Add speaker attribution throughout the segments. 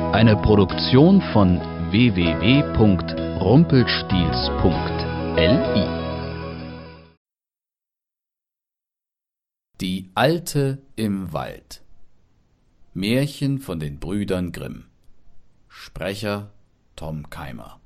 Speaker 1: Eine Produktion von www.rumpelstilzchen.li.
Speaker 2: Die Alte im Wald. Märchen von den Brüdern Grimm. Sprecher Tom Keimer.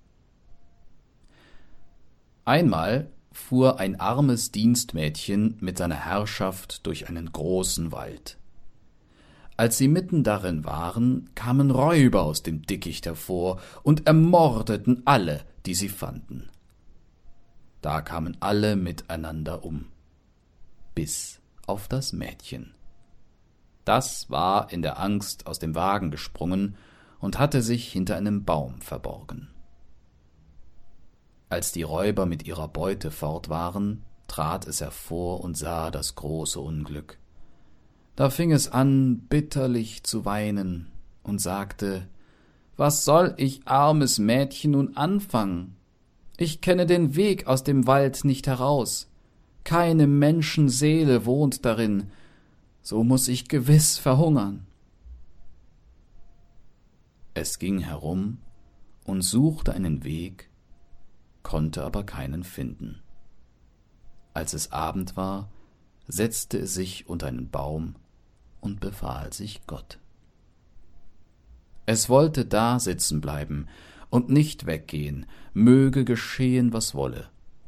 Speaker 2: Einmal fuhr ein armes Dienstmädchen mit seiner Herrschaft durch einen großen Wald. Als sie mitten darin waren, kamen Räuber aus dem Dickicht hervor und ermordeten alle, die sie fanden. Da kamen alle miteinander um, bis auf das Mädchen. Das war in der Angst aus dem Wagen gesprungen und hatte sich hinter einem Baum verborgen. Als die Räuber mit ihrer Beute fort waren, trat es hervor und sah das große Unglück. Da fing es an, bitterlich zu weinen und sagte: »Was soll ich, armes Mädchen, nun anfangen? Ich kenne den Weg aus dem Wald nicht heraus. Keine Menschenseele wohnt darin, so muß ich gewiss verhungern.« Es ging herum und suchte einen Weg, konnte aber keinen finden. Als es Abend war, setzte es sich unter einen Baum und befahl sich Gott. Es wollte da sitzen bleiben und nicht weggehen, möge geschehen, was wolle.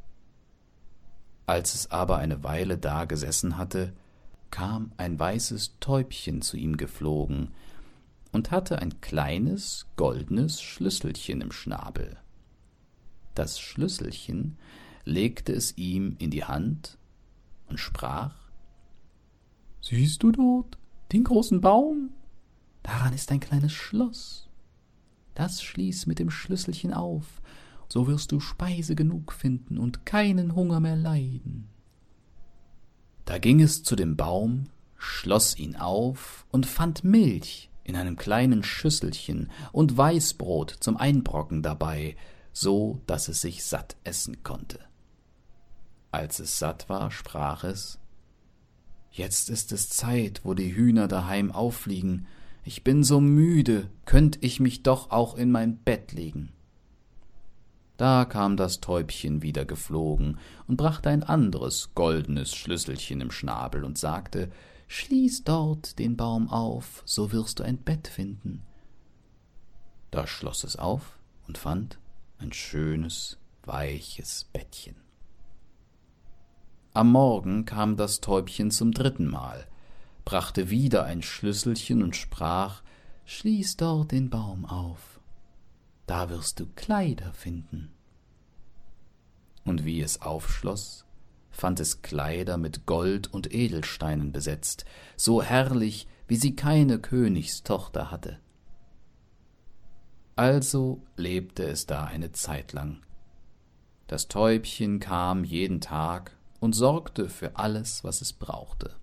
Speaker 2: Als es aber eine Weile da gesessen hatte, kam ein weißes Täubchen zu ihm geflogen und hatte ein kleines, goldenes Schlüsselchen im Schnabel. Das Schlüsselchen legte es ihm in die Hand und sprach: »Siehst du dort den großen Baum? Daran ist ein kleines Schloss. Das schließ mit dem Schlüsselchen auf, so wirst du Speise genug finden und keinen Hunger mehr leiden.« Da ging es zu dem Baum, schloss ihn auf und fand Milch in einem kleinen Schüsselchen und Weißbrot zum Einbrocken dabei, so daß es sich satt essen konnte. Als es satt war, sprach es: »Jetzt ist es Zeit, wo die Hühner daheim auffliegen. Ich bin so müde, könnt ich mich doch auch in mein Bett legen.« Da kam das Täubchen wieder geflogen und brachte ein anderes goldenes Schlüsselchen im Schnabel und sagte: »Schließ dort den Baum auf, so wirst du ein Bett finden.« Da schloss es auf und fand ein schönes, weiches Bettchen. Am Morgen kam das Täubchen zum 3. Mal, brachte wieder ein Schlüsselchen und sprach: »Schließ dort den Baum auf, da wirst du Kleider finden.« Und wie es aufschloss, fand es Kleider mit Gold und Edelsteinen besetzt, so herrlich, wie sie keine Königstochter hatte. Also lebte es da eine Zeit lang. Das Täubchen kam jeden Tag und sorgte für alles, was es brauchte.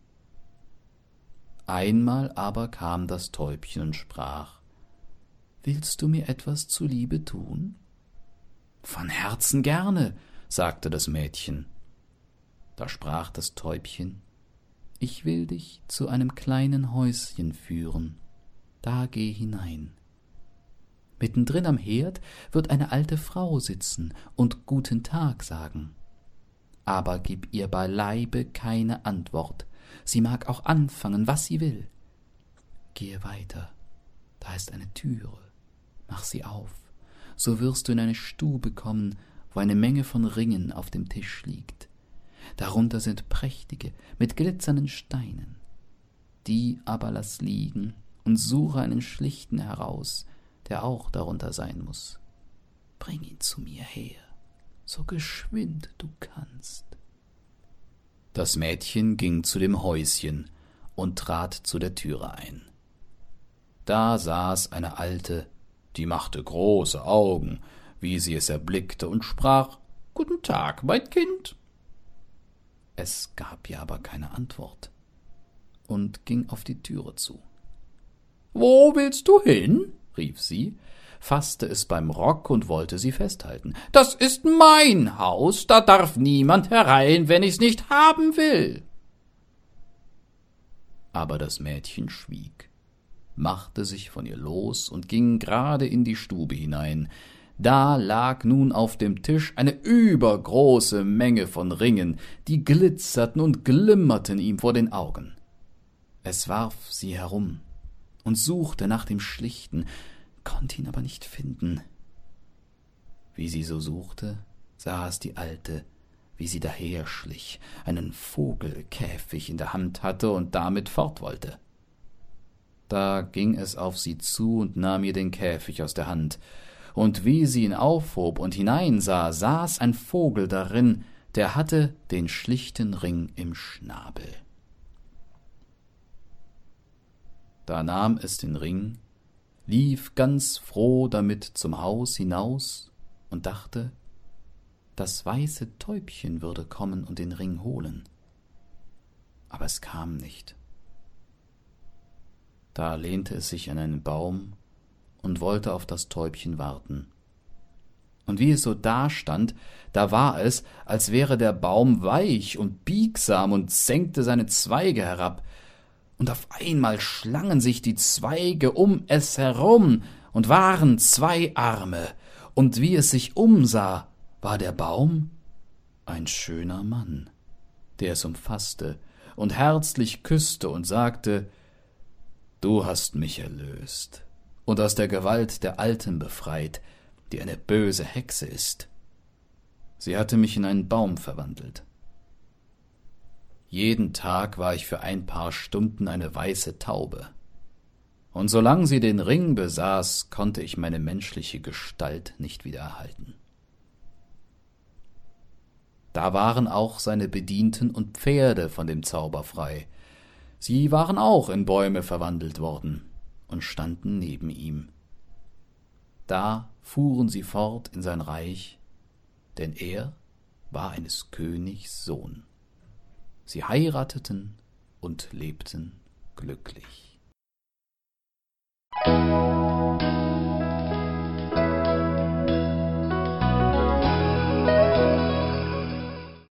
Speaker 2: Einmal aber kam das Täubchen und sprach: »Willst du mir etwas zuliebe tun?« »Von Herzen gerne«, sagte das Mädchen. Da sprach das Täubchen: »Ich will dich zu einem kleinen Häuschen führen. Da geh hinein. Mittendrin am Herd wird eine alte Frau sitzen und guten Tag sagen. Aber gib ihr beileibe keine Antwort. Sie mag auch anfangen, was sie will. Gehe weiter, da ist eine Türe. Mach sie auf, so wirst du in eine Stube kommen, wo eine Menge von Ringen auf dem Tisch liegt. Darunter sind prächtige, mit glitzernden Steinen. Die aber lass liegen und suche einen schlichten heraus, der auch darunter sein muß. Bring ihn zu mir her, so geschwind du kannst.« Das Mädchen ging zu dem Häuschen und trat zu der Türe ein. Da saß eine Alte, die machte große Augen, wie sie es erblickte, und sprach: »Guten Tag, mein Kind.« Es gab ihr aber keine Antwort und ging auf die Türe zu. »Wo willst du hin?« rief sie, faßte es beim Rock und wollte sie festhalten. »Das ist mein Haus, da darf niemand herein, wenn ich's nicht haben will.« Aber das Mädchen schwieg, machte sich von ihr los und ging gerade in die Stube hinein. Da lag nun auf dem Tisch eine übergroße Menge von Ringen, die glitzerten und glimmerten ihm vor den Augen. Es warf sie herum und suchte nach dem Schlichten, konnte ihn aber nicht finden. Wie sie so suchte, sah es die Alte, wie sie daherschlich, einen Vogelkäfig in der Hand hatte und damit fort wollte. Da ging es auf sie zu und nahm ihr den Käfig aus der Hand, und wie sie ihn aufhob und hineinsah, saß ein Vogel darin, der hatte den schlichten Ring im Schnabel. Da nahm es den Ring, lief ganz froh damit zum Haus hinaus und dachte, das weiße Täubchen würde kommen und den Ring holen. Aber es kam nicht. Da lehnte es sich an einen Baum und wollte auf das Täubchen warten. Und wie es so dastand, da war es, als wäre der Baum weich und biegsam und senkte seine Zweige herab, und auf einmal schlangen sich die Zweige um es herum und waren 2 Arme, und wie es sich umsah, war der Baum ein schöner Mann, der es umfasste und herzlich küsste und sagte, »Du hast mich erlöst und aus der Gewalt der Alten befreit, die eine böse Hexe ist. Sie hatte mich in einen Baum verwandelt. Jeden Tag war ich für ein paar Stunden eine weiße Taube, und solange sie den Ring besaß, konnte ich meine menschliche Gestalt nicht wieder erhalten. Da waren auch seine Bedienten und Pferde von dem Zauber frei. Sie waren auch in Bäume verwandelt worden und standen neben ihm. Da fuhren sie fort in sein Reich, denn er war eines Königs Sohn. Sie heirateten und lebten glücklich.